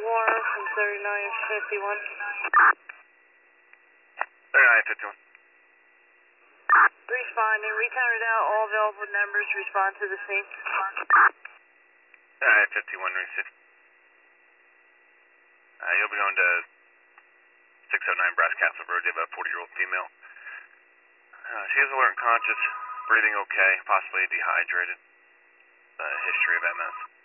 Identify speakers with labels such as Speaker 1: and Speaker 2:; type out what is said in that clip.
Speaker 1: Warner from 3951.
Speaker 2: 3951.
Speaker 1: Responding. We counted out all available numbers. Respond to the scene.
Speaker 2: 51 received. You'll be going to 609 Brass Castle Road. You have a 40-year-old female. She is alert and conscious, breathing okay, possibly dehydrated. History of MS.